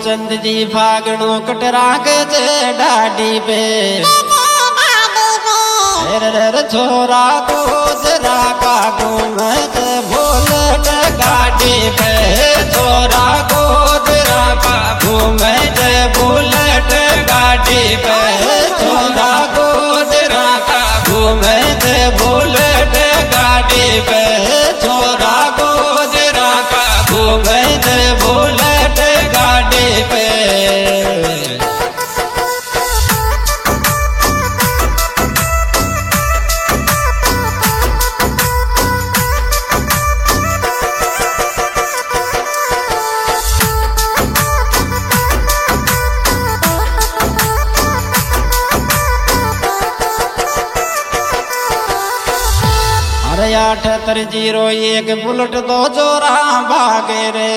चंद जी फागणो कटरा के डाडी पे छोरा को जरा का घूमत बुलेट गाड़ी पे छोरा को जरा का घूमत बुलेट गाड़ी पे छोरा को जरा का घूमत बुलेट गाड़ी पे छोरा को जरा का घूमत बुलेट गाड़ी पे। अरे 7801 बुलेट दो जोरा भागे रे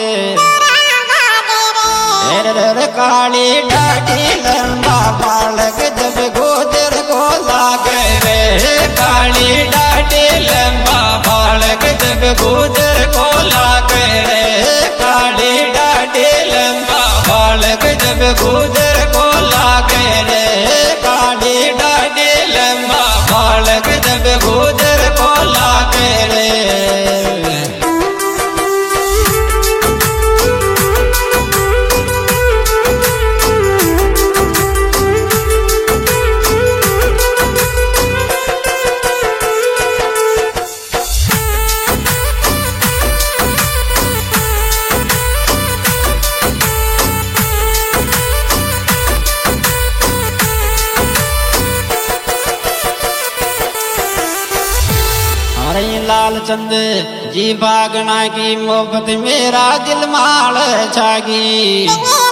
रे काली डाटी लंबा बालक जब गोजर को लागे रे काली डाटी लंबा बालक जब गोजर को लागे रे काली डाटी लंबा बालक जब गोजर को लागे रे काली डाटी लंबा बालक जब गोजर को लागे रे। लाल चंद जी भागना की मोहब्बत मेरा दिल माल छागी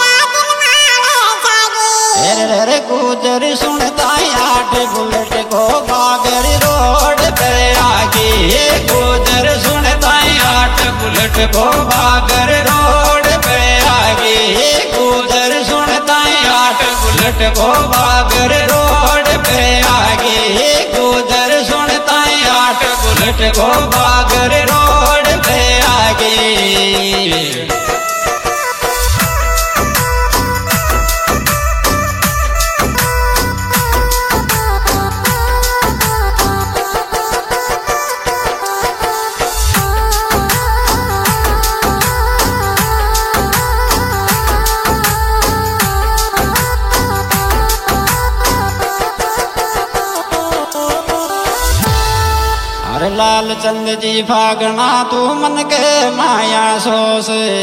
रे गुजर सुनता 8 बुलेट को बागर रोड पे आगे गुजर सुनता 8 बुलेट को बागर रोड पे आगे गुजर सुनता 8 बुलेट को बागर रोड पे आगे गुजर सुनता 8 बुलेट को बागर रोड पे आगे। लाल चंद जी भागना तू मन के माया सोस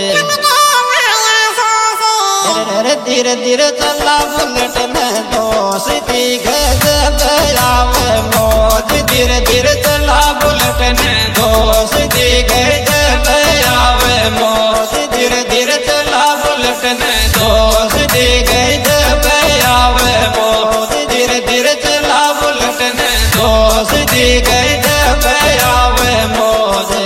धीरे धीरे चला बुलेट में दोस्ती गए मौज धीरे धीरे चला बुलेट में दोस्ती गए मौज धीरे धीरे चला बुलेट में दोस्ती गए मौज धीरे धीरे चला बुलेट में दोस्ती गए मोजे।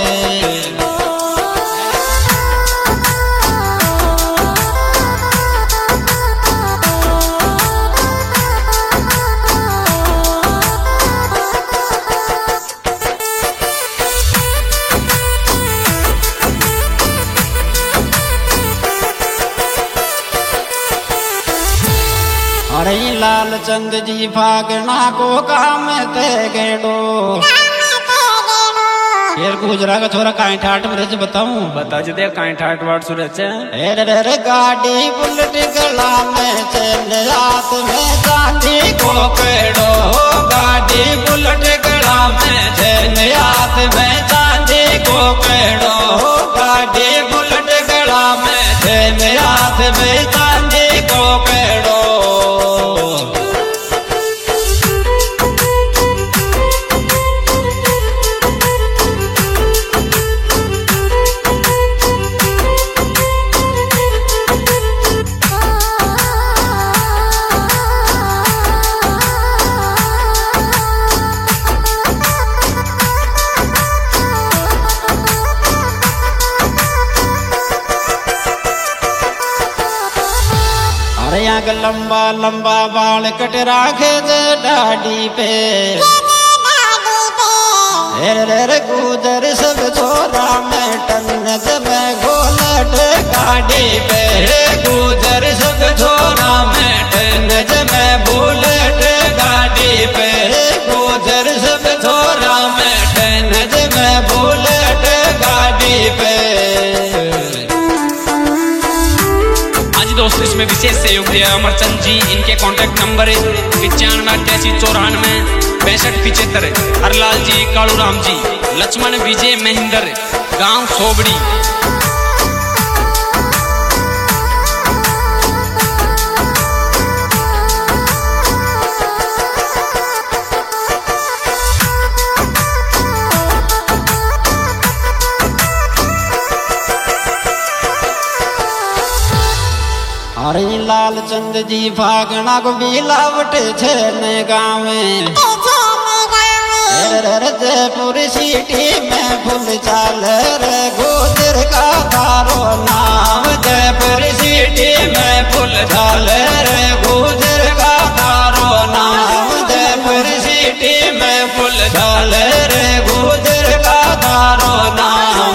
अरे लाल चंद जी भागना को काम ते गेडो फिर गुजरा का छोरा काई ठाट में रच बताऊं बता जो दे काई ठाट वाट सुरच रे गाड़ी बुलेट गला में चल रात में चांदी को पेड़ो गाड़ी बुलेट गला में चल रात में चांदी को पेड़ो गाड़ी बुलेट गला में चल रात में चांदी को पेड़ो। लंबा लंबा बाल कट राखे डाडी पे रे गुजर सब छोरा में टन जब गोल बुलेट गाड़ी पे गुजर सब छोरा में नज में बुलेट गाड़ी पे गुजर सब छोरा में नज में बुलेट गाड़ी पे। आज दोस्तों इसमें विशेष सहयोग दिया अमरचंद जी। इनके कॉन्टैक्ट नंबर है 958894 6575। हरलाल जी, कालू राम जी, लक्ष्मण विजय महेंद्र, गांव सोबड़ी। अरे लाल चंद जी फागना को बिलावट छे ने गाँव जयपुर सिटी में फुल चाल रे गोदर का तारो नाम। जयपुर सिटी में फुल चाल रे गोदर का तारो नाम। जयपुर सिटी में फुल चाल रे गोदर का तारो नाम।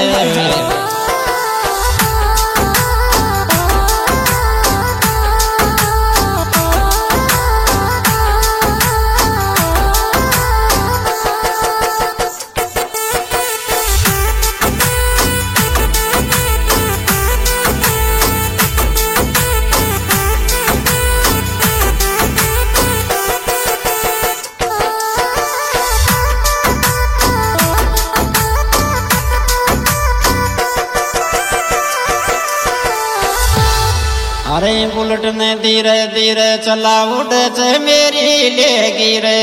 अरे बुलेट ने धीरे धीरे चला उड़े चे मेरी लेगी रे।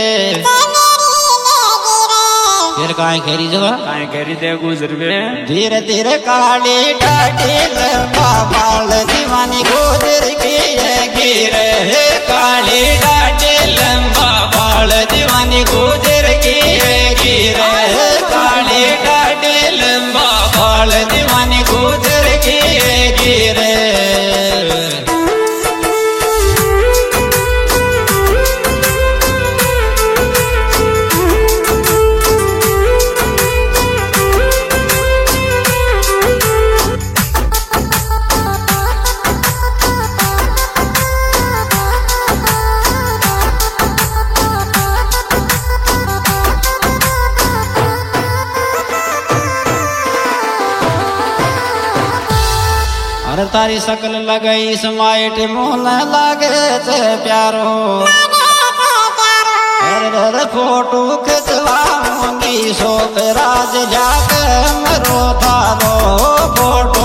फिर काहे खेरी जगह काहे घेरी दे गुजर गए। धीरे धीरे काली डाटी लंबा बाल दीवानी गुजर की गिरे। काली डाटी लंबा बाल दीवानी गुजर की गिरे। काली डाटी लंबा बाल दीवानी गुजर की गिरे। अरे तारी शकल लगई समाइट मुँह लागे चे प्यारो। अरे फोटो खिंचवाऊंगी शोक राज जाके मरो थारो। फोटो